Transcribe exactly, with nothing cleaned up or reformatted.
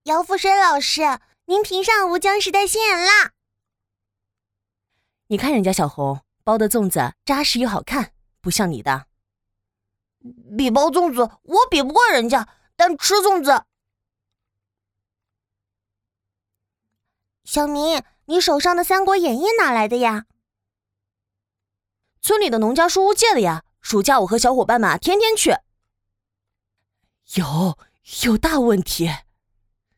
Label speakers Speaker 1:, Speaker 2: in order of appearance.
Speaker 1: 姚福生老师，您评上吴江时代新人啦！
Speaker 2: 你看人家小红包的粽子扎实又好看，不像你的。
Speaker 1: 比包粽子我比不过人家，但吃粽子……小明，你手上的《三国演义》哪来的呀？
Speaker 2: 村里的农家书屋借的呀，暑假我和小伙伴们天天去。有有大问题。